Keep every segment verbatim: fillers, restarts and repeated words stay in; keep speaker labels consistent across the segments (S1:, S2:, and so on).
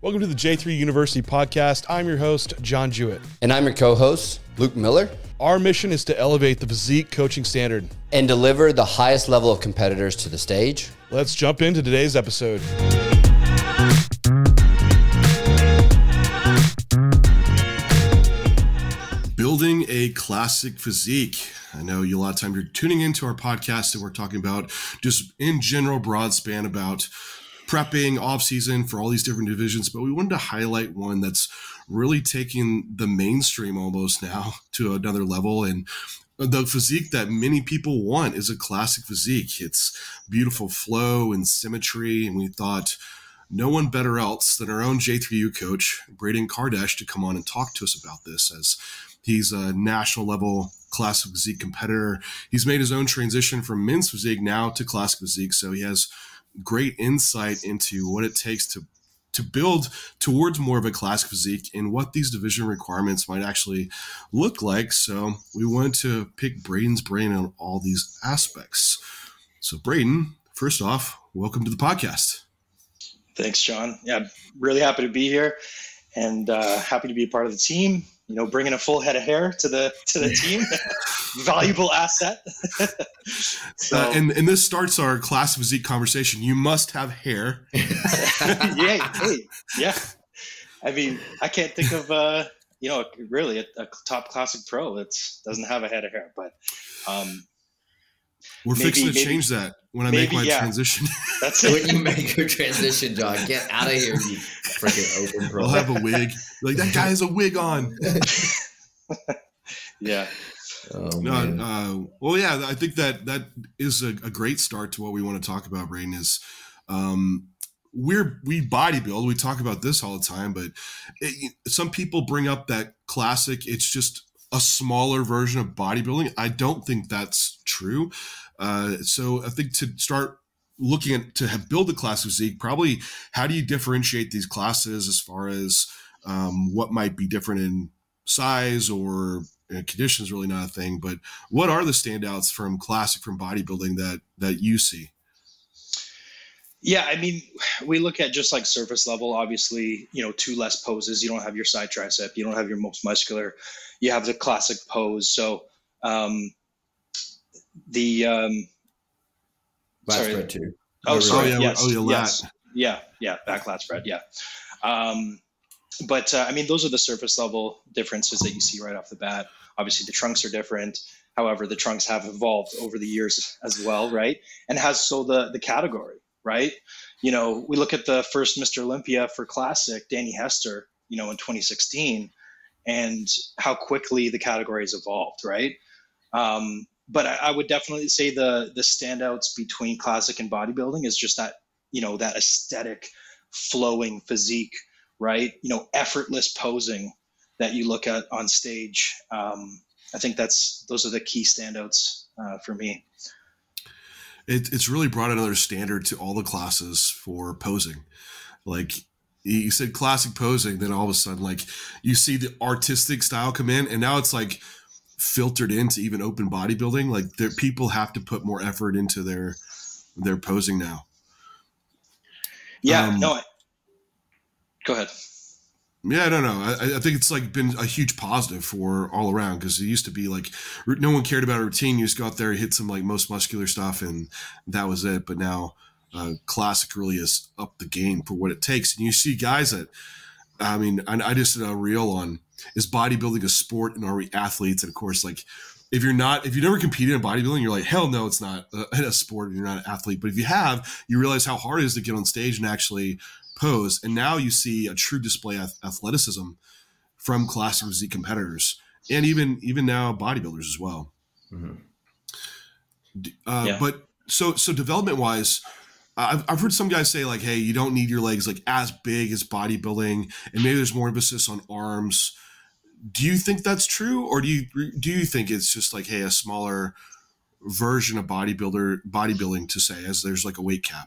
S1: Welcome to the J three University podcast. I'm your host, John Jewett.
S2: And I'm your co-host, Luke Miller.
S1: Our mission is to elevate the physique coaching standard
S2: and deliver the highest level of competitors to the stage.
S1: Let's jump into today's episode. Building a classic physique. I know you, a lot of time you're tuning into our podcast and we're talking about just in general broad span about prepping off season for all these different divisions, but we wanted to highlight one that's really taking the mainstream almost now to another level. And the physique that many people want is a classic physique. It's beautiful flow and symmetry. And we thought no one better else than our own J three U coach, Braden Kardesh, to come on and talk to us about this, as he's a national level classic physique competitor. He's made his own transition from men's physique now to classic physique. So he has great insight into what it takes to to build towards more of a classic physique and what these division requirements might actually look like. So we wanted to pick Braden's brain on all these aspects. So Braden, first off, welcome to the podcast.
S3: Thanks, John. Yeah, really happy to be here and uh, happy to be a part of the team. You know, bringing a full head of hair to the to the team, valuable asset. so,
S1: uh, and and this starts our classic physique conversation. You must have hair.
S3: yeah, hey, yeah. I mean, I can't think of uh, you know, really a, a top classic pro that doesn't have a head of hair, but um,
S1: we're maybe, fixing to maybe, change that when I maybe, make my yeah. transition.
S2: That's it. When you make your transition, John, get out of here, you freaking open pro.
S1: I'll have a wig. Like, that guy has a wig on.
S3: yeah.
S1: Oh, no, uh, well, yeah, I think that that is a, a great start to what we want to talk about, Braden, is um, we're, we bodybuild. We talk about this all the time, but it, some people bring up that classic, it's just a smaller version of bodybuilding. I don't think that's true. Uh, so I think to start looking at to have build a classic physique, probably how do you differentiate these classes as far as um, what might be different in size or you know, conditions, really not a thing, but what are the standouts from classic from bodybuilding that that you see?
S3: Yeah, I mean, we look at just like surface level, obviously, you know, two less poses. You don't have your side tricep. You don't have your most muscular. You have the classic pose. So um, the um,
S2: lat
S3: sorry.
S2: spread too.
S3: Oh, sorry.
S1: Oh, yeah.
S3: Yes.
S1: Oh, yeah.
S3: Yes. Yeah. Yeah. Back lat spread. Yeah. Um, but uh, I mean, those are the surface level differences that you see right off the bat. Obviously, the trunks are different. However, the trunks have evolved over the years as well, right? And has so the the category, right? You know, we look at the first Mister Olympia for Classic, Danny Hester, you know, in twenty sixteen, and how quickly the category has evolved, right? Um, but I, I would definitely say the the standouts between Classic and bodybuilding is just that, you know, that aesthetic, flowing physique, right? You know, effortless posing that you look at on stage. Um, I think that's those are the key standouts uh, for me.
S1: It, it's really brought another standard to all the classes for posing. Like you said, classic posing, then all of a sudden, like you see the artistic style come in, and now it's like filtered into even open bodybuilding. Like there, people have to put more effort into their their posing now.
S3: Yeah,
S1: um,
S3: no. I, go ahead.
S1: Yeah, I don't know. I, I think it's like been a huge positive for all around, because it used to be like no one cared about a routine. You just go out there, hit some like most muscular stuff, and that was it. But now uh, classic really has upped the game for what it takes. And you see guys that, I mean, I, I just did a reel on, is bodybuilding a sport and are we athletes? And of course, like if you're not, if you never competed in bodybuilding, you're like, hell no, it's not a, a sport and you're not an athlete. But if you have, you realize how hard it is to get on stage and actually pose. And now you see a true display of athleticism from classic physique competitors, and even even now bodybuilders as well. Mm-hmm. Uh, yeah. But so so development wise, I've I've heard some guys say like, hey, you don't need your legs like as big as bodybuilding, and maybe there's more emphasis on arms. Do you think that's true, or do you do you think it's just like, hey, a smaller version of bodybuilder bodybuilding to say, as there's like a weight cap?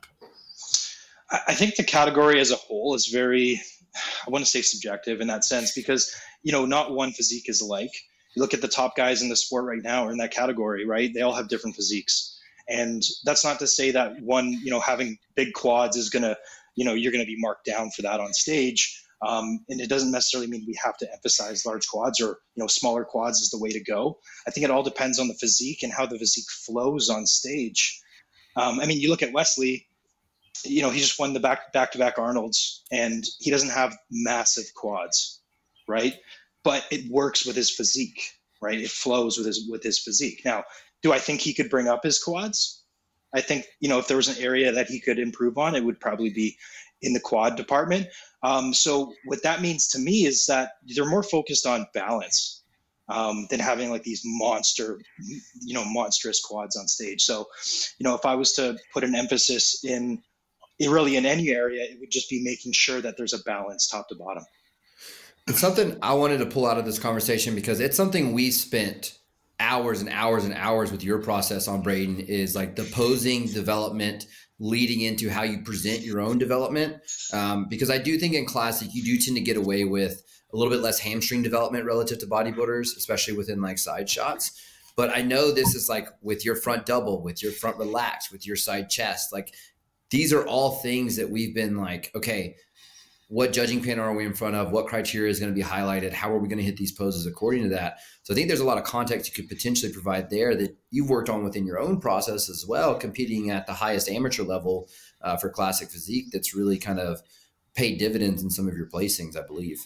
S3: I think the category as a whole is very, I want to say subjective in that sense, because, you know, not one physique is alike. You look at the top guys in the sport right now or in that category, right? They all have different physiques. And that's not to say that one, you know, having big quads is going to, you know, you're going to be marked down for that on stage. Um, and it doesn't necessarily mean we have to emphasize large quads or, you know, smaller quads is the way to go. I think it all depends on the physique and how the physique flows on stage. Um, I mean, you look at Wesley, you know, he just won the back, back-to-back Arnolds, and he doesn't have massive quads, right? But it works with his physique, right? It flows with his, with his physique. Now, do I think he could bring up his quads? I think, you know, if there was an area that he could improve on, it would probably be in the quad department. Um, so what that means to me is that they're more focused on balance um, than having like these monster, you know, monstrous quads on stage. So, you know, if I was to put an emphasis in, in really in any area, it would just be making sure that there's a balance top to bottom.
S2: It's something I wanted to pull out of this conversation because it's something we spent hours and hours and hours with your process on, Braden, is like the posing development leading into how you present your own development. Um, because I do think in classic, you do tend to get away with a little bit less hamstring development relative to bodybuilders, especially within like side shots. But I know this is like with your front double, with your front relax, with your side chest, like these are all things that we've been like, okay, what judging panel are we in front of? What criteria is going to be highlighted? How are we going to hit these poses according to that? So I think there's a lot of context you could potentially provide there that you've worked on within your own process as well, competing at the highest amateur level uh, for classic physique. That's really kind of paid dividends in some of your placings, I believe.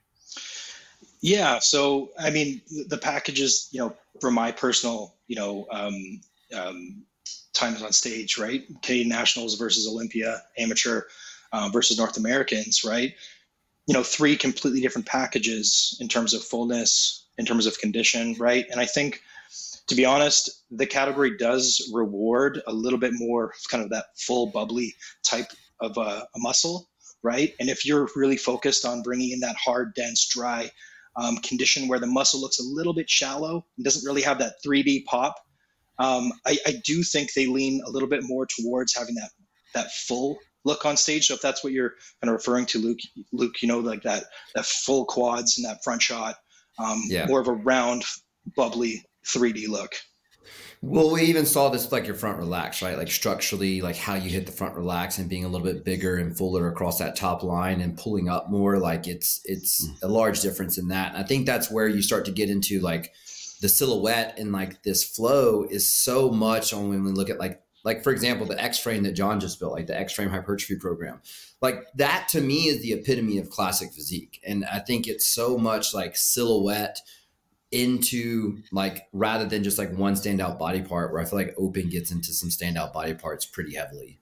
S3: Yeah. So, I mean, the packages, you know, for my personal, you know, um, um, times on stage, right? Canadian Nationals versus Olympia, amateur, Uh, versus North Americans, right? You know, three completely different packages in terms of fullness, in terms of condition, right? And I think, to be honest, the category does reward a little bit more kind of that full bubbly type of uh, a muscle, right? And if you're really focused on bringing in that hard, dense, dry um, condition where the muscle looks a little bit shallow and doesn't really have that three D pop, um, I, I do think they lean a little bit more towards having that that full look on stage. So if that's what you're kind of referring to, Luke, Luke, you know, like that, that full quads and that front shot, um, yeah. more of a round, bubbly three D look.
S2: Well, we even saw this like your front relax, right? Like structurally, like how you hit the front relax and being a little bit bigger and fuller across that top line and pulling up more. Like it's, it's a large difference in that. And I think that's where you start to get into like the silhouette and like this flow is so much on when we look at like, Like, for example, the X-Frame that John just built, like the X-Frame hypertrophy program, like that to me is the epitome of classic physique. And I think it's so much like silhouette into like, rather than just like one standout body part, where I feel like open gets into some standout body parts pretty heavily.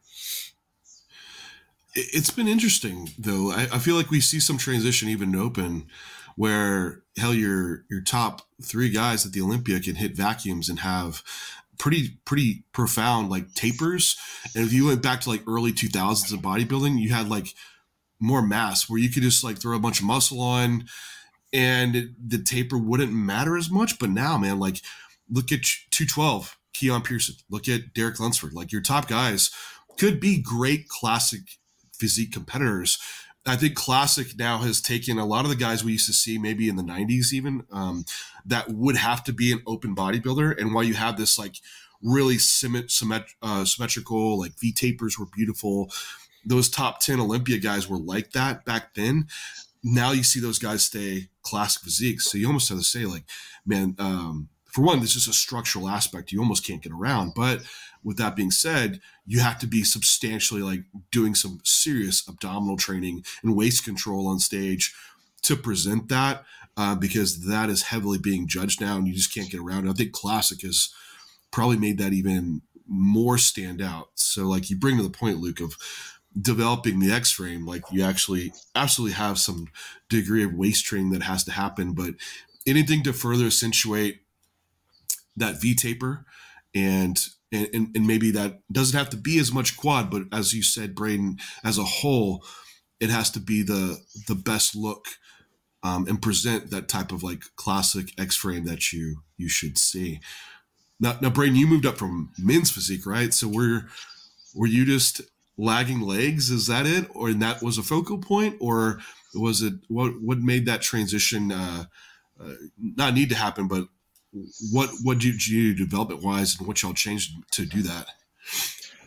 S1: It's been interesting though. I, I feel like we see some transition even in open where hell, your, your top three guys at the Olympia can hit vacuums and have pretty, pretty profound like tapers. And if you went back to like early two thousands of bodybuilding, you had like more mass where you could just like throw a bunch of muscle on and it, the taper wouldn't matter as much. But now, man, like look at two twelve, Keon Pearson, look at Derek Lunsford, like your top guys could be great classic physique competitors. I think classic now has taken a lot of the guys we used to see maybe in the nineties even um, that would have to be an open bodybuilder. And while you have this like really symmet- symmet- uh, symmetrical, like V tapers were beautiful. Those top ten Olympia guys were like that back then. Now you see those guys stay classic physiques. So you almost have to say like, man, um, for one, there's just a structural aspect you almost can't get around. But with that being said, you have to be substantially like doing some serious abdominal training and waist control on stage to present that uh, because that is heavily being judged now and you just can't get around it. I think classic has probably made that even more stand out. So like you bring to the point, Luke, of developing the X-Frame, like you actually absolutely have some degree of waist training that has to happen, but anything to further accentuate that V taper and And, and maybe that doesn't have to be as much quad, but as you said, Braden, as a whole, it has to be the the best look um, and present that type of like classic X-Frame that you you should see. Now, now, Braden, you moved up from men's physique, right? So were were you just lagging legs? Is that it, or that was a focal point, or was it what what made that transition uh, uh, not need to happen, but what what did you do development wise and what y'all changed to do that?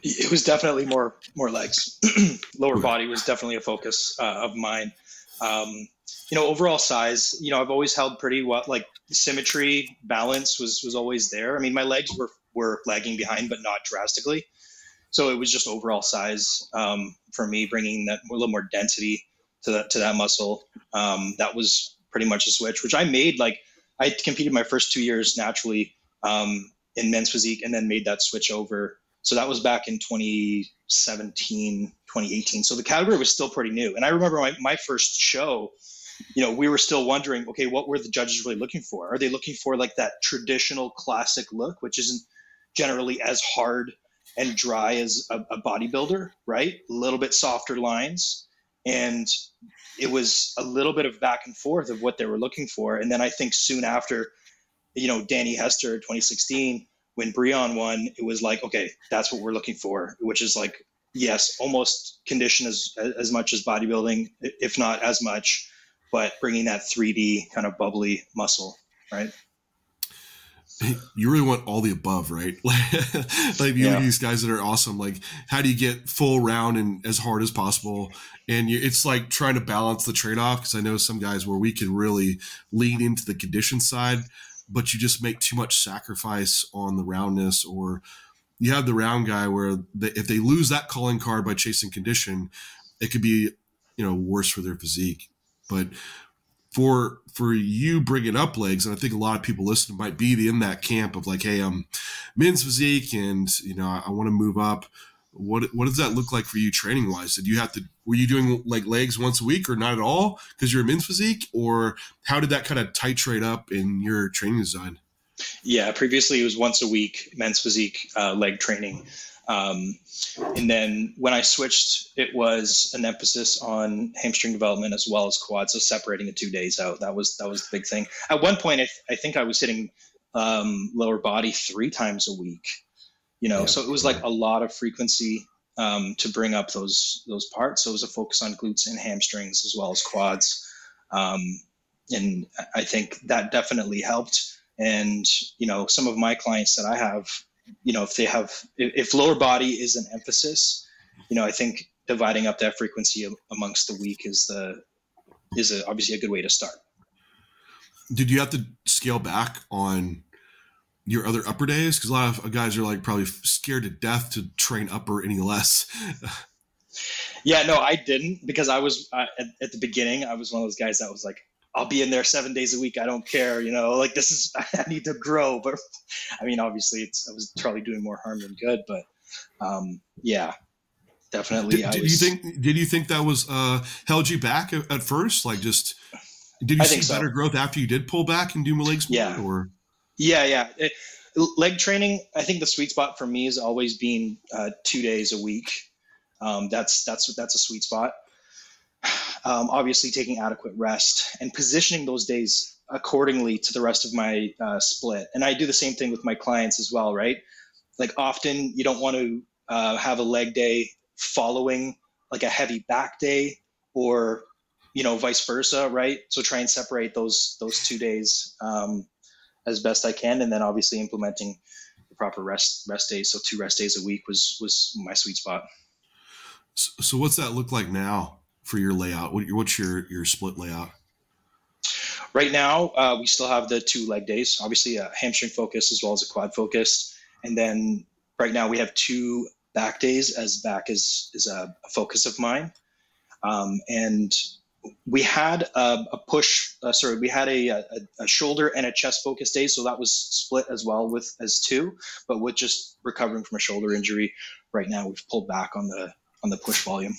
S3: It was definitely more more legs. Lower
S1: Okay.
S3: body was definitely a focus uh, of mine. Um, you know, overall size. You know, I've always held pretty well. Like symmetry, balance was was always there. I mean, my legs were were lagging behind, but not drastically. So it was just overall size um, for me, bringing that a little more density to that to that muscle. Um, that was pretty much a switch, which I made. Like I competed my first two years naturally um, in men's physique, and then made that switch over. So that was back in twenty seventeen, twenty eighteen. So the category was still pretty new. And I remember my, my first show, you know, we were still wondering, okay, what were the judges really looking for? Are they looking for like that traditional classic look, which isn't generally as hard and dry as a, a bodybuilder, right? A little bit softer lines. And it was a little bit of back and forth of what they were looking for. And then I think soon after, you know, Danny Hester, twenty sixteen, when Breon won, it was like, okay, that's what we're looking for, which is like, yes, almost condition as, as much as bodybuilding, if not as much, but bringing that three D kind of bubbly muscle, right?
S1: You really want all the above, right? Like you
S3: Yeah.
S1: look at these guys that are awesome. Like, how do you get full round and as hard as possible? And you, it's like trying to balance the trade-off, because I know some guys where we can really lean into the condition side, but you just make too much sacrifice on the roundness. Or you have the round guy where they, if they lose that calling card by chasing condition, it could be, you know, worse for their physique. But for for you bringing up legs, and I think a lot of people listening might be in that camp of like, hey, I'm men's physique, and you know, I, I want to move up. What what does that look like for you training wise? Did you have to were you doing like legs once a week or not at all because you're a men's physique, or how did that kind of titrate up in your training design?
S3: Yeah, previously it was once a week men's physique uh, leg training. Um, and then when I switched, it was an emphasis on hamstring development as well as quads. So separating the two days out, that was that was the big thing. At one point, I, th- I think I was hitting um, lower body three times a week. You know,
S2: Yeah.
S3: so it was like a lot of frequency um, to bring up those those parts. So it was a focus on glutes and hamstrings as well as quads, um, and I think that definitely helped. And you know, some of my clients that I have, you know, if they have, if lower body is an emphasis, you know, I think dividing up that frequency amongst the week is the, is a, obviously a good way to start.
S1: Did you have to scale back on your other upper days? Because a lot of guys are like probably scared to death to train upper any less.
S3: Yeah, no, I didn't, because I was uh, at, at the beginning, I was one of those guys that was like, I'll be in there seven days a week. I don't care, you know, like this is, I need to grow. But I mean, obviously it's, I was probably doing more harm than good, but um, yeah, definitely.
S1: Did,
S3: I
S1: did
S3: was,
S1: you think, did you think that was, uh, held you back at, at first? Like just, did you
S3: I
S1: see
S3: think so.
S1: better growth after you did pull back and do more legs?
S3: Yeah.
S1: Or?
S3: Yeah, yeah. It, leg training, I think the sweet spot for me has always been uh, two days a week. Um, that's, that's, that's a sweet spot. Um, obviously taking adequate rest and positioning those days accordingly to the rest of my uh, split. And I do the same thing with my clients as well, right? Like often you don't want to uh, have a leg day following like a heavy back day, or, you know, vice versa, right? So try and separate those, those two days um, as best I can. And then obviously implementing the proper rest, rest days. So two rest days a week was, was my sweet spot.
S1: So, so what's that look like now for your layout? What, what's your, your split layout?
S3: Right now, uh, we still have the two leg days, obviously a hamstring focus as well as a quad focus. And then right now we have two back days, as back is, is a, a focus of mine. Um, and we had a, a push, uh, sorry, we had a, a, a shoulder and a chest focus day. So that was split as well with as two, but with just recovering from a shoulder injury right now, we've pulled back on the, on the push volume.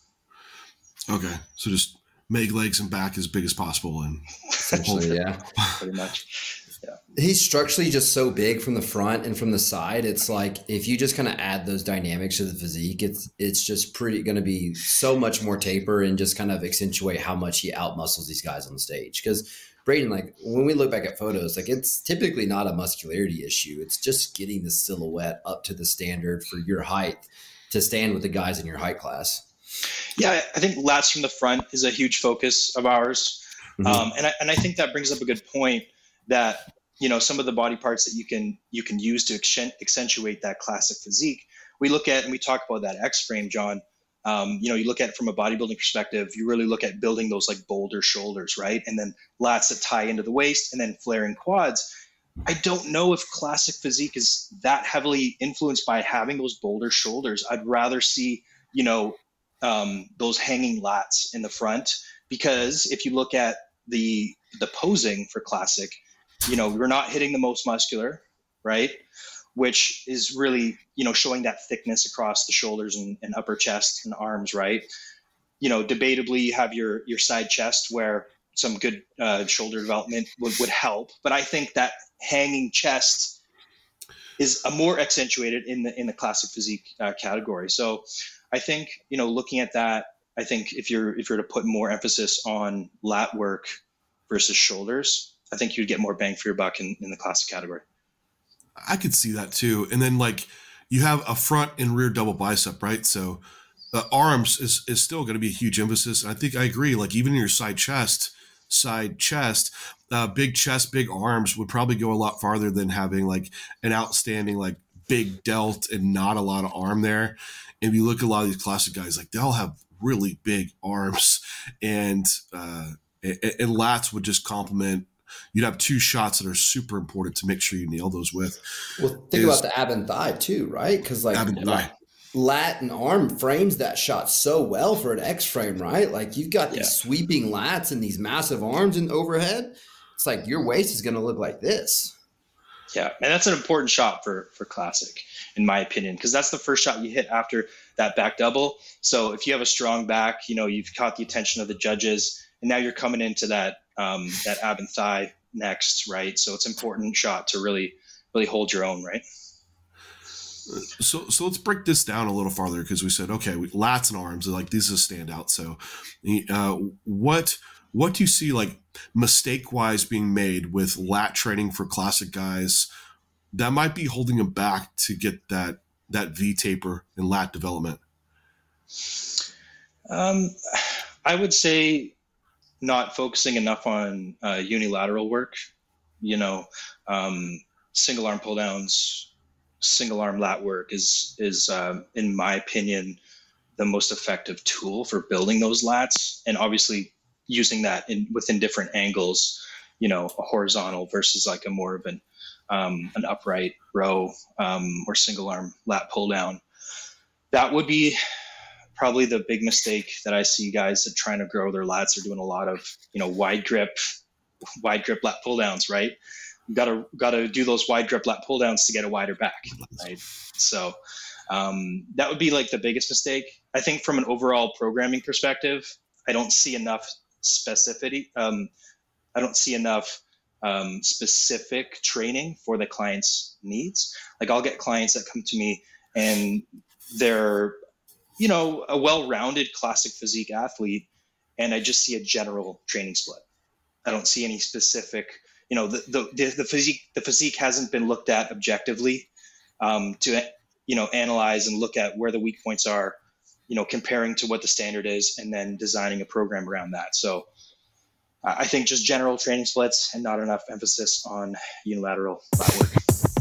S1: Okay. So just make legs and back as big as possible. And
S2: Essentially, yeah.
S3: Pretty much. Yeah.
S2: He's structurally just so big from the front and from the side. It's like if you just kind of add those dynamics to the physique, it's it's just pretty going to be so much more taper and just kind of accentuate how much he outmuscles these guys on the stage. Because Braden, like when we look back at photos, like it's typically not a muscularity issue. It's just getting the silhouette up to the standard for your height to stand with the guys in your height class.
S3: Yeah, I think lats from the front is a huge focus of ours. Mm-hmm. Um, and, I, and I think that brings up a good point that, you know, some of the body parts that you can you can use to accentuate that classic physique, we look at and we talk about that X frame, John. Um, you know, you look at it from a bodybuilding perspective, you really look at building those like boulder shoulders, right? And then lats that tie into the waist and then flaring quads. I don't know if classic physique is that heavily influenced by having those boulder shoulders. I'd rather see, you know, um, those hanging lats in the front, because if you look at the the posing for classic, you know, we're not hitting the most muscular, right? Which is really, you know, showing that thickness across the shoulders and, and upper chest and arms, right? You know, debatably you have your your side chest where some good uh, shoulder development would, would help. But I think that hanging chest is a more accentuated in the in the classic physique uh, category. So I think, you know, looking at that, I think if you're if you're to put more emphasis on lat work versus shoulders, I think you'd get more bang for your buck in, in the classic category.
S1: I could see that too. And then like you have a front and rear double bicep, right? So uh, arms is, is still going to be a huge emphasis. And I think I agree. Like even in your side chest, side chest, uh, big chest, big arms would probably go a lot farther than having like an outstanding, like big delt and not a lot of arm there. And if you look at a lot of these classic guys, like they'll have really big arms, and, uh, and, and lats would just complement. You'd have two shots that are super important to make sure you nail those with.
S2: Well, think about the ab and thigh too, right? Because like
S1: ab and thigh.
S2: Lat and arm frames that shot so well for an X frame, right? Like you've got these
S3: Yeah.
S2: sweeping lats and these massive arms in overhead. It's like your waist is going to look like this.
S3: Yeah, and that's an important shot for for classic, in my opinion, because that's the first shot you hit after that back double. So if you have a strong back, you know, you've caught the attention of the judges, and now you're coming into that um, that ab and thigh next, right? So it's an important shot to really really hold your own, right?
S1: So so let's break this down a little farther, because we said, okay, we, lats and arms, like these is a standout. So uh, what what do you see like mistake wise being made with lat training for classic guys that might be holding them back to get that that V taper and lat development?
S3: Um, I would say not focusing enough on uh, unilateral work. You know, um, single arm pull downs, single arm lat work is is um, in my opinion the most effective tool for building those lats, and obviously using that in within different angles, you know, a horizontal versus like a more of an um, an upright row um, or single arm lat pull down. That would be probably the big mistake that I see guys that trying to grow their lats are doing a lot of, you know, wide grip wide grip lat pull downs, right? Got to got to do those wide grip lat pull downs to get a wider back, right? So um, that would be like the biggest mistake. I think from an overall programming perspective, I don't see enough specificity. Um, I don't see enough um, specific training for the client's needs. Like I'll get clients that come to me and they're, you know, a well-rounded classic physique athlete, and I just see a general training split. I don't see any specific. You know, the, the, the physique, the physique hasn't been looked at objectively um, to, you know, analyze and look at where the weak points are, you know, comparing to what the standard is, and then designing a program around that. So uh, I think just general training splits and not enough emphasis on unilateral lat work.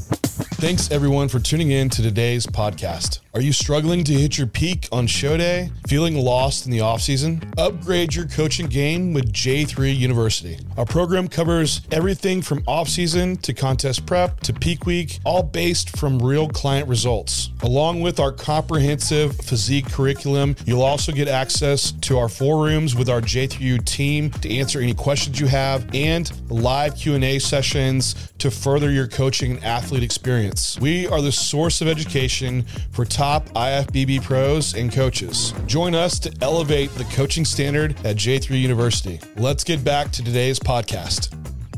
S4: Thanks everyone for tuning in to today's podcast. Are you struggling to hit your peak on show day? Feeling lost in the off season? Upgrade your coaching game with J three University. Our program covers everything from off season to contest prep to peak week, all based from real client results. Along with our comprehensive physique curriculum, you'll also get access to our four rooms with our J three U team to answer any questions you have, and live Q and A sessions to further your coaching and athlete experience. We are the source of education for top I F B B pros and coaches. Join us to elevate the coaching standard at J three University. Let's get back to today's podcast.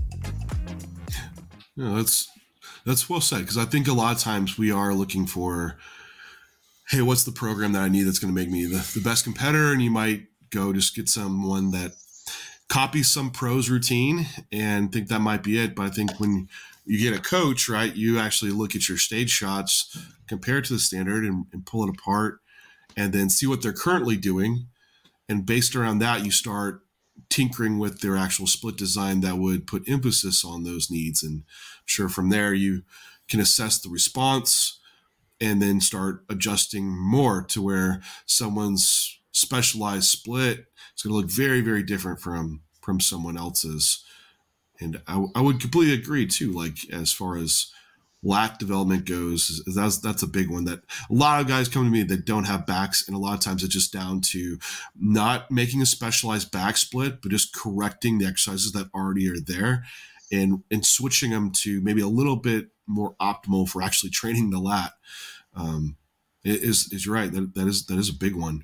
S1: Yeah, that's that's well said, because I think a lot of times we are looking for, hey, what's the program that I need that's going to make me the, the best competitor? And you might go just get someone that copies some pro's routine and think that might be it. But I think when you get a coach, right, you actually look at your stage shots compared to the standard and, and pull it apart, and then see what they're currently doing. And based around that, you start tinkering with their actual split design that would put emphasis on those needs. And I'm sure from there you can assess the response, and then start adjusting more to where someone's specialized split is going to look very, very different from from someone else's. And I, I would completely agree too. Like as far as lat development goes, that's that's a big one that a lot of guys come to me that don't have backs, and a lot of times it's just down to not making a specialized back split, but just correcting the exercises that already are there, and and switching them to maybe a little bit more optimal for actually training the lat. Um, is is right. That that is that is a big one.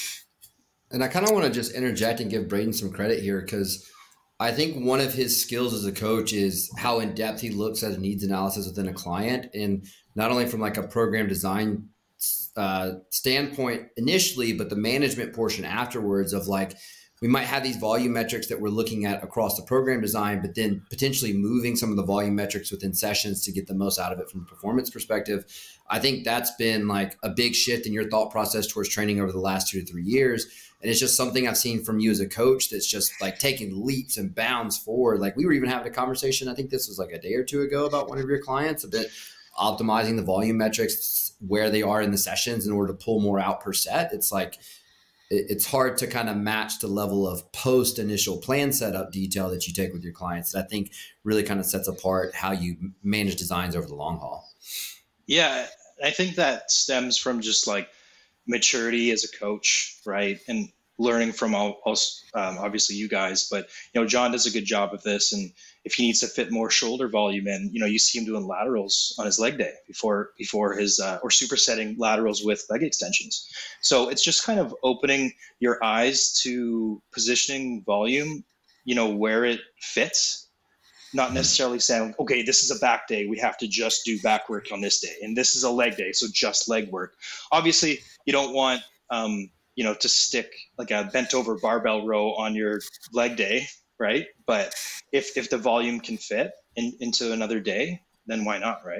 S2: And I kind of want to just interject and give Braden some credit here, because I think one of his skills as a coach is how in depth he looks at a needs analysis within a client, and not only from like a program design uh, standpoint initially, but the management portion afterwards of like, we might have these volume metrics that we're looking at across the program design, but then potentially moving some of the volume metrics within sessions to get the most out of it from a performance perspective. I think that's been like a big shift in your thought process towards training over the last two to three years. And it's just something I've seen from you as a coach that's just like taking leaps and bounds forward. Like we were even having a conversation, I think this was like a day or two ago, about one of your clients, a bit optimizing the volume metrics where they are in the sessions in order to pull more out per set. It's like, it's hard to kind of match the level of post initial plan setup detail that you take with your clients that I think really kind of sets apart how you manage designs over the long haul.
S3: Yeah, I think that stems from just like maturity as a coach, right? And learning from all, also, um, obviously you guys, but you know, John does a good job of this. And if he needs to fit more shoulder volume in, you know, you see him doing laterals on his leg day before, before his, uh, or supersetting laterals with leg extensions. So it's just kind of opening your eyes to positioning volume, you know, where it fits, not necessarily saying, okay, this is a back day, we have to just do back work on this day. And this is a leg day, so just leg work. Obviously you don't want, um, you know, to stick like a bent over barbell row on your leg day, right? But if if the volume can fit in, into another day, then why not, right?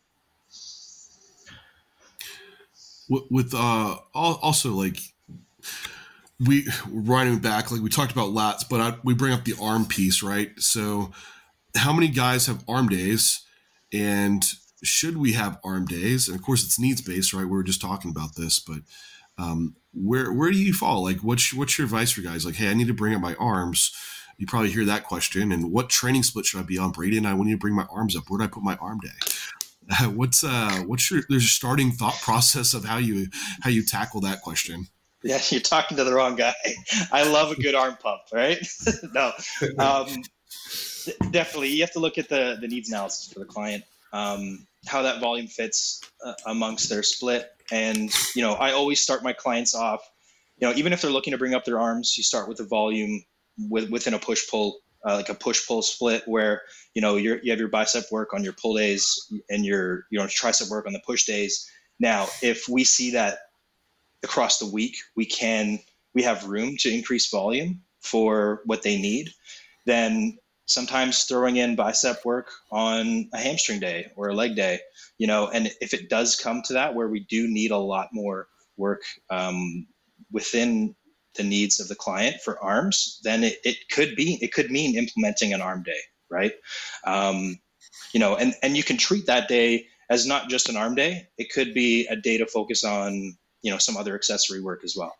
S1: With uh, also like we riding back, like we talked about lats, but I, we bring up the arm piece, right? So how many guys have arm days, and should we have arm days? And of course it's needs based, right? We were just talking about this, but um, where where do you fall? Like, what's what's your advice for guys? Like, hey, I need to bring up my arms. You probably hear that question. And what training split should I be on, Brady? And I need to bring my arms up. Where do I put my arm day? Uh, what's uh what's your there's a starting thought process of how you how you tackle that question?
S3: Yeah, you're talking to the wrong guy. I love a good arm pump, right? no, um, definitely. You have to look at the the needs analysis for the client, um, how that volume fits uh, amongst their split. And, you know, I always start my clients off, you know, even if they're looking to bring up their arms, you start with the volume with, within a push-pull, uh, like a push-pull split where, you know, you're, you have your bicep work on your pull days and your, you know, tricep work on the push days. Now, if we see that across the week, we can, we have room to increase volume for what they need, then sometimes throwing in bicep work on a hamstring day or a leg day, you know, and if it does come to that where we do need a lot more work um, within the needs of the client for arms, then it, it could be, it could mean implementing an arm day, right? Um, you know, and, and you can treat that day as not just an arm day. It could be a day to focus on, you know, some other accessory work as well.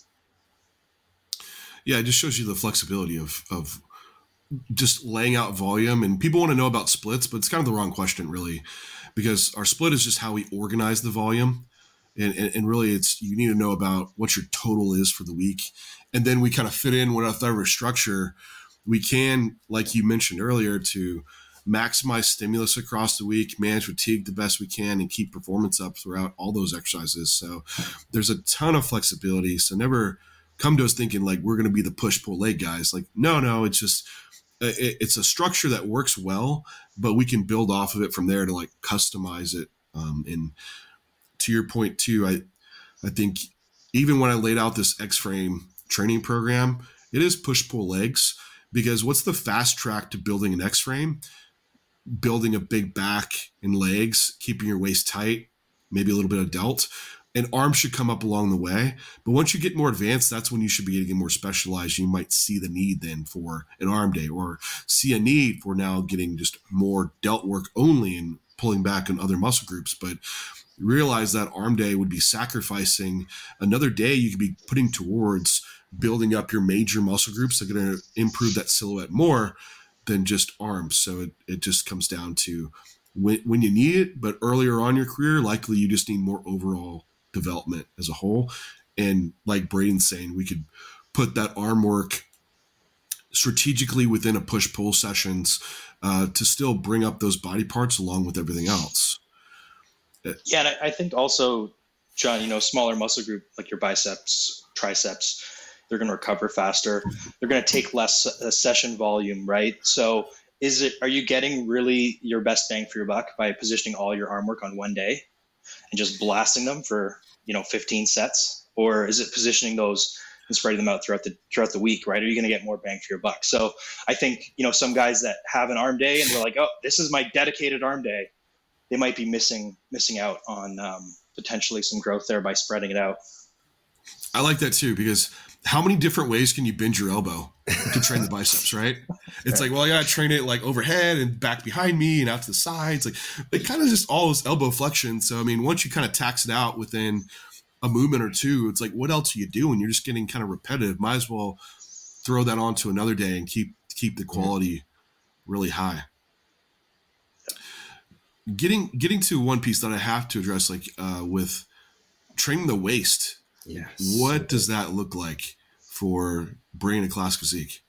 S1: Yeah, it just shows you the flexibility of, of, just laying out volume. And people want to know about splits, but it's kind of the wrong question really, because our split is just how we organize the volume. And, and, and really it's, you need to know about what your total is for the week. And then we kind of fit in whatever structure we can, like you mentioned earlier, to maximize stimulus across the week, manage fatigue the best we can, and keep performance up throughout all those exercises. So there's a ton of flexibility. So never come to us thinking like we're going to be the push pull leg guys. Like, no, no, it's just, it's a structure that works well, but we can build off of it from there to like customize it. Um, and to your point too, I, I think even when I laid out this X-Frame training program, it is push pull legs, because what's the fast track to building an X-Frame? Building a big back and legs, keeping your waist tight, maybe a little bit of delt. And arms should come up along the way. But once you get more advanced, that's when you should be getting more specialized. You might see the need then for an arm day, or see a need for now getting just more delt work only and pulling back on other muscle groups. But realize that arm day would be sacrificing another day you could be putting towards building up your major muscle groups that are going to improve that silhouette more than just arms. So it, it just comes down to when, when you need it, but earlier on in your career, likely you just need more overall development as a whole. And like Braden's saying, we could put that arm work strategically within a push-pull sessions uh, to still bring up those body parts along with everything else.
S3: Yeah, and I, I think also, John, you know, smaller muscle group like your biceps, triceps, they're going to recover faster. They're going to take less uh, session volume, right? So is it, are you getting really your best bang for your buck by positioning all your arm work on one day and just blasting them for, you know, fifteen sets? Or is it positioning those and spreading them out throughout the throughout the week, right? Are you going to get more bang for your buck? So I think, you know, some guys that have an arm day and they're like, oh, this is my dedicated arm day, they might be missing missing out on um, potentially some growth there by spreading it out.
S1: I like that too, because how many different ways can you bend your elbow to train the biceps, right? It's right. Like, well, I got to train it like overhead and back behind me and out to the sides. Like, it kind of just all this elbow flexion. So, I mean, once you kind of tax it out within a movement or two, it's like, what else are you doing? You're just getting kind of repetitive. Might as well throw that on to another day and keep keep the quality really high. Getting getting to one piece that I have to address, like uh, with training the waist.
S2: Yes.
S1: What does that look like for bringing a classic physique?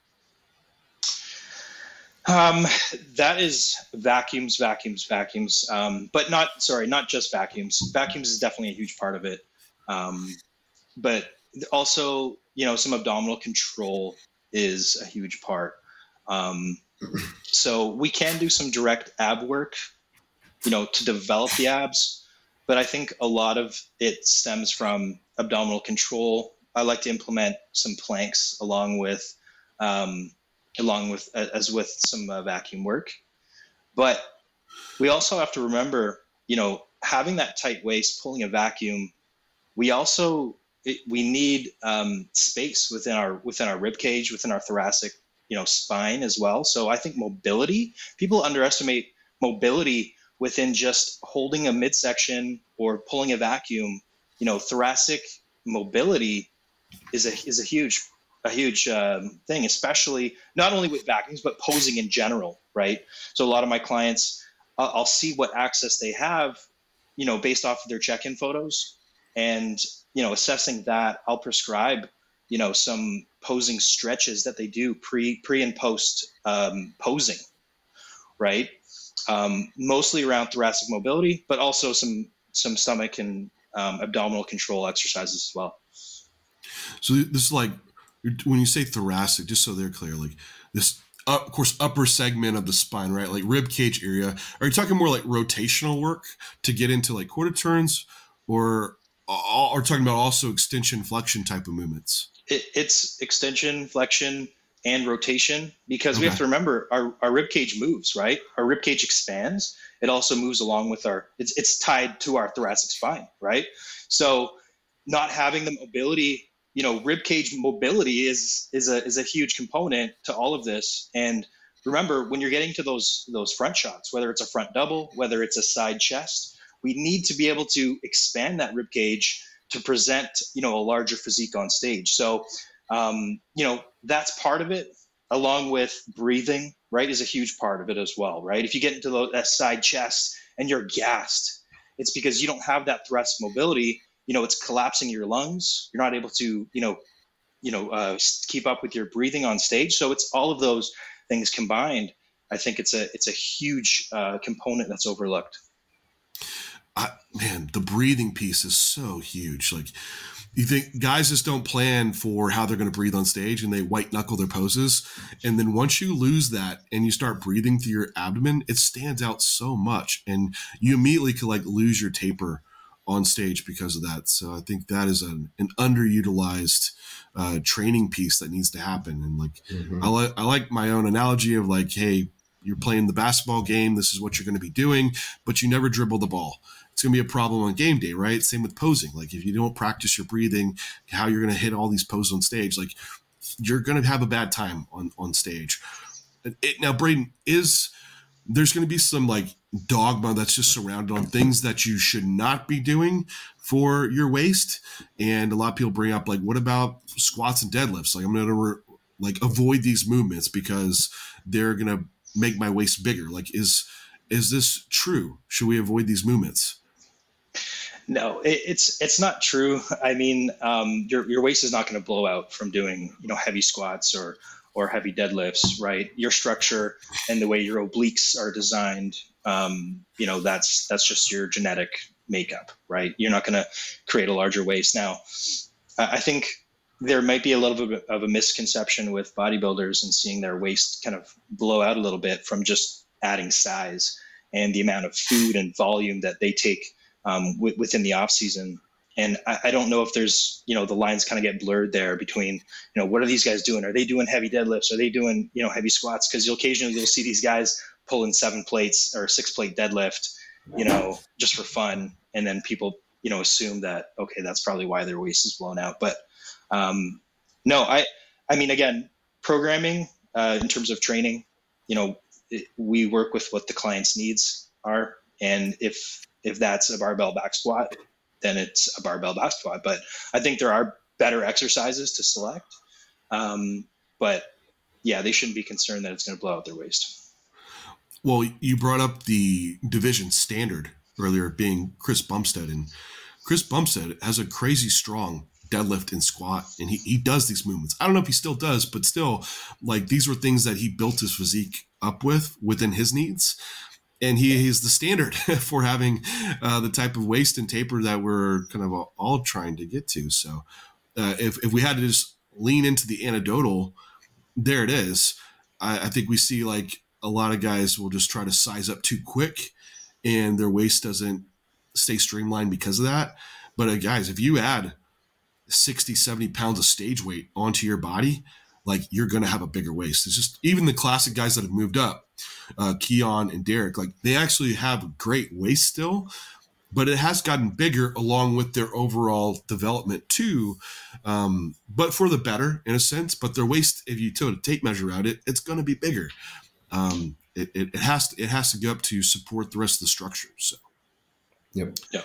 S3: Um, that is vacuums, vacuums, vacuums. Um, but not, sorry, not just vacuums. Vacuums is definitely a huge part of it. Um, but also, you know, some abdominal control is a huge part. Um, so we can do some direct ab work, you know, to develop the abs. But I think a lot of it stems from abdominal control. I like to implement some planks along with, um, along with as with some uh, vacuum work. But we also have to remember, you know, having that tight waist, pulling a vacuum. We also it, we need um, space within our within our rib cage, within our thoracic, you know, spine as well. So I think mobility. People underestimate mobility within just holding a midsection or pulling a vacuum. You know, thoracic mobility is a is a huge a huge um, thing, especially not only with vacuums but posing in general, right? So a lot of my clients, uh, I'll see what access they have, you know, based off of their check-in photos, and you know, assessing that, I'll prescribe, you know, some posing stretches that they do pre pre and post um, posing, right? Um, mostly around thoracic mobility, but also some some stomach and um, abdominal control exercises as well.
S1: So this is like, when you say thoracic, just so they're clear, like this, uh, of course, upper segment of the spine, right? Like rib cage area. Are you talking more like rotational work to get into like quarter turns, or are talking about also extension, flexion type of movements?
S3: It, it's extension, flexion, and rotation, because
S1: Okay.
S3: we have to remember our, our rib cage moves, right? Our rib cage expands. It also moves along with our, it's, it's tied to our thoracic spine, right? So not having the mobility, you know, rib cage mobility is, is a, is a huge component to all of this. And remember, when you're getting to those, those front shots, whether it's a front double, whether it's a side chest, we need to be able to expand that rib cage to present, you know, a larger physique on stage. So, um, you know, that's part of it, along with breathing, right, is a huge part of it as well, right? If you get into the, that side chest and you're gassed, it's because you don't have that thoracic mobility. You know, it's collapsing your lungs. You're not able to, you know, you know, uh, keep up with your breathing on stage. So it's all of those things combined. I think it's a it's a huge uh, component that's overlooked.
S1: I, man, the breathing piece is so huge. Like, you think guys just don't plan for how they're going to breathe on stage, and they white knuckle their poses. And then once you lose that and you start breathing through your abdomen, it stands out so much, and you immediately could like lose your taper on stage because of that. So I think that is an, an underutilized uh, training piece that needs to happen. And like, mm-hmm. I like, I like my own analogy of like, hey, you're playing the basketball game. This is what you're going to be doing, but you never dribble the ball. It's going to be a problem on game day, right? Same with posing. Like if you don't practice your breathing, how you're going to hit all these poses on stage, like you're going to have a bad time on, on stage. It, now, Braden, is there's going to be some like dogma that's just surrounded on things that you should not be doing for your waist. And a lot of people bring up, like, what about squats and deadlifts? Like, I'm going to re- like avoid these movements because they're going to make my waist bigger. Like, is, is this true? Should we avoid these movements?
S3: No, it, it's it's not true. I mean, um, your your waist is not going to blow out from doing, you know, heavy squats or or heavy deadlifts, right? Your structure and the way your obliques are designed, um, you know, that's that's just your genetic makeup, right? You're not going to create a larger waist. Now, I think there might be a little bit of a misconception with bodybuilders and seeing their waist kind of blow out a little bit from just adding size and the amount of food and volume that they take um, w- within the off season. And I, I don't know if there's, you know, the lines kind of get blurred there between, you know, what are these guys doing? Are they doing heavy deadlifts? Are they doing, you know, heavy squats? Because you'll occasionally you'll see these guys pulling seven plates or six plate deadlift, you know, just for fun. And then people, you know, assume that, okay, that's probably why their waist is blown out. But um, no, I, I mean, again, programming uh, in terms of training, you know, it, we work with what the client's needs are. And if, if that's a barbell back squat, then it's a barbell back squat. But I think there are better exercises to select. Um, but yeah, they shouldn't be concerned that it's going to blow out their waist.
S1: Well, you brought up the division standard earlier being Chris Bumstead, and Chris Bumstead has a crazy strong deadlift and squat, and he, he does these movements. I don't know if he still does, but still, like, these were things that he built his physique up with within his needs. And he is the standard for having uh, the type of waist and taper that we're kind of all trying to get to. So uh, if, if we had to just lean into the anecdotal, there it is. I, I think we see, like, a lot of guys will just try to size up too quick and their waist doesn't stay streamlined because of that. But uh, guys, if you add sixty, seventy pounds of stage weight onto your body, like, you're going to have a bigger waist. It's just, even the classic guys that have moved up, uh, Keon and Derek, like, they actually have a great waist still, but it has gotten bigger along with their overall development too. Um, but for the better in a sense, but their waist, if you took a tape measure out, it, it's going to be bigger. Um, it, it, it has to, it has to go up to support the rest of the structure. So,
S2: yep.
S3: Yeah.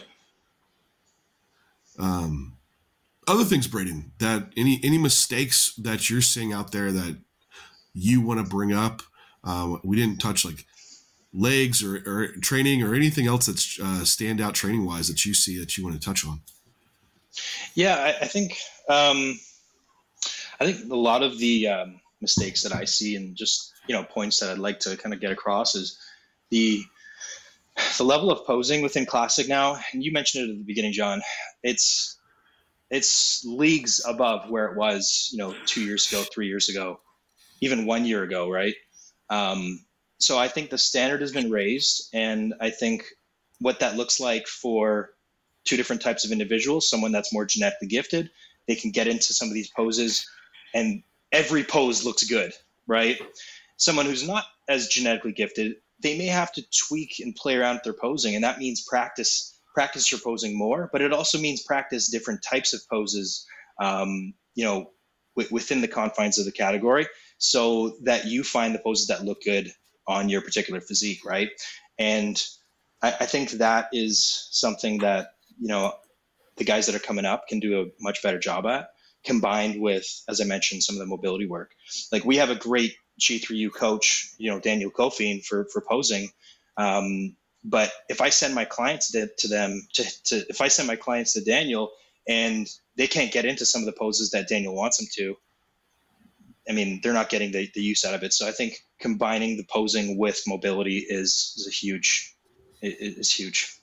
S1: Um, other things, Braden, that any, any mistakes that you're seeing out there that you want to bring up? Uh, we didn't touch, like, legs or, or training or anything else that's uh, stand out training wise that you see that you want to touch on.
S3: Yeah, I, I think, um, I think a lot of the um, mistakes that I see and just, you know, points that I'd like to kind of get across is the, the level of posing within Classic now. And you mentioned it at the beginning, John, it's, it's leagues above where it was, you know, two years ago, three years ago, even one year ago. Right. Um, so I think the standard has been raised, and I think what that looks like for two different types of individuals, someone that's more genetically gifted, they can get into some of these poses and every pose looks good, right? Someone who's not as genetically gifted, they may have to tweak and play around with their posing. And that means practice, practice your posing more, but it also means practice different types of poses, um, you know, w- within the confines of the category, so that you find the poses that look good on your particular physique, right? And I, I think that is something that, you know, the guys that are coming up can do a much better job at, combined with, as I mentioned, some of the mobility work. Like, we have a great G three U coach, you know, Daniel Kofin, for for posing. Um, but if I send my clients to, to them, to, to if I send my clients to Daniel and they can't get into some of the poses that Daniel wants them to, I mean, they're not getting the, the use out of it. So I think combining the posing with mobility is, is a huge, is huge.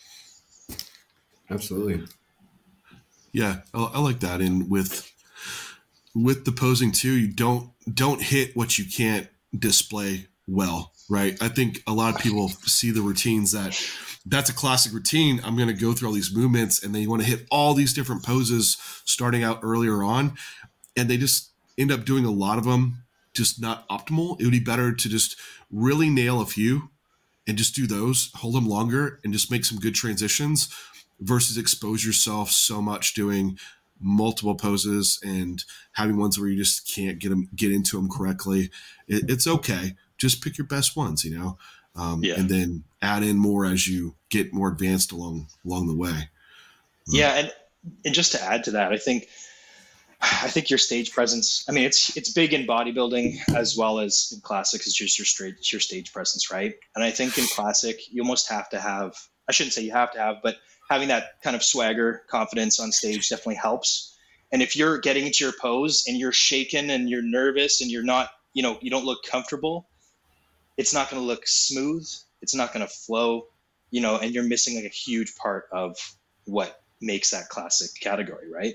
S2: Absolutely.
S1: Yeah, I, I like that. And with with the posing too, you don't don't hit what you can't display well, right? I think a lot of people see the routines that that's a classic routine. I'm going to go through all these movements, and they want to hit all these different poses starting out earlier on, and they just end up doing a lot of them just not optimal. It would be better to just really nail a few and just do those, hold them longer, and just make some good transitions, versus expose yourself so much doing multiple poses and having ones where you just can't get them, get into them correctly. It, it's okay. Just pick your best ones, you know? um,
S3: Yeah.
S1: and then add in more as you get more advanced along along the way.
S3: Yeah, and and just to add to that, I think I think your stage presence. I mean, it's it's big in bodybuilding as well as in classic. It's just your straight it's your stage presence, right? And I think in classic, you almost have to have. I shouldn't say you have to have, but having that kind of swagger, confidence on stage definitely helps. And if you're getting into your pose and you're shaken and you're nervous and you're not, you know, you don't look comfortable, it's not going to look smooth. It's not going to flow, you know, and you're missing like a huge part of what makes that classic category, right?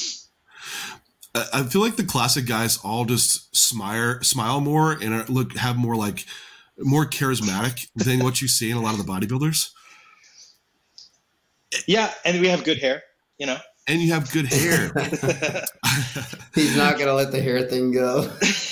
S1: I feel like the classic guys all just smile, smile more and are, look have more like more charismatic than what you see in a lot of the bodybuilders.
S3: Yeah, and we have good hair, you know.
S1: And you have good hair.
S2: He's not gonna let the hair thing go.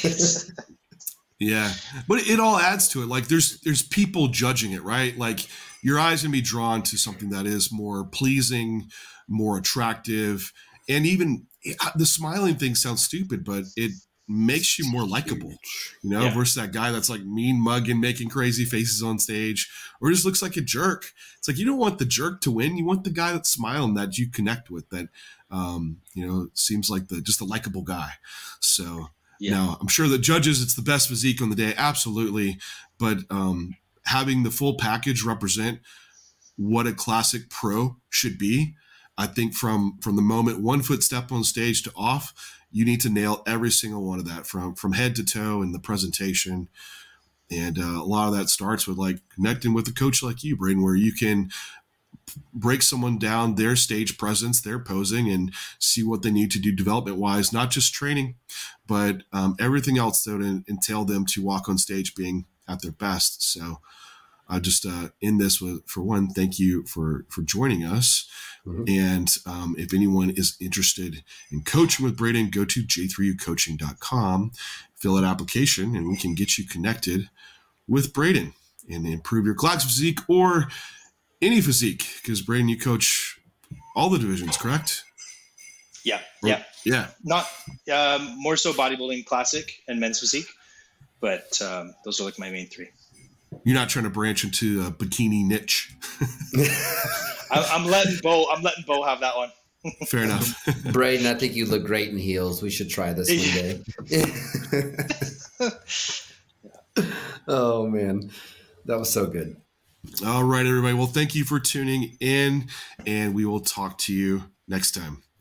S1: Yeah, but it all adds to it. Like there's there's people judging it, right? Like your eyes gonna be drawn to something that is more pleasing, more attractive, and even the smiling thing sounds stupid, but it makes you more likable, you know,
S3: Yeah.
S1: versus that guy that's like mean mugging, making crazy faces on stage, or just looks like a jerk. It's like you don't want the jerk to win. You want the guy that's smiling that you connect with, that um, you know, seems like the just a likable guy. So
S3: Yeah.
S1: now I'm sure the judges, it's the best physique on the day, absolutely, but um, having the full package represent what a classic pro should be. I think from from the moment one foot step on stage to off, you need to nail every single one of that from from head to toe in the presentation. And uh, a lot of that starts with like connecting with a coach like you, Braden, where you can break someone down, their stage presence, their posing, and see what they need to do development wise, not just training, but um, everything else that would entail them to walk on stage being at their best. So I just uh, end this with, for one, thank you for, for joining us. Mm-hmm. And um, if anyone is interested in coaching with Braden, go to j three u coaching dot com, fill out application, and we can get you connected with Braden and improve your classic physique or any physique, because Braden, you coach all the divisions, correct?
S3: Yeah,
S1: or,
S3: yeah,
S1: yeah.
S3: Not um, more so bodybuilding, classic, and men's physique, but um, those are like my main three.
S1: You're not trying to branch into a bikini niche.
S3: I, I'm letting Bo. I'm letting Bo have that one.
S1: Fair enough.
S2: Braden, I think you look great in heels. We should try this one day. Oh man, that was so good.
S1: All right, everybody. Well, thank you for tuning in, and we will talk to you next time.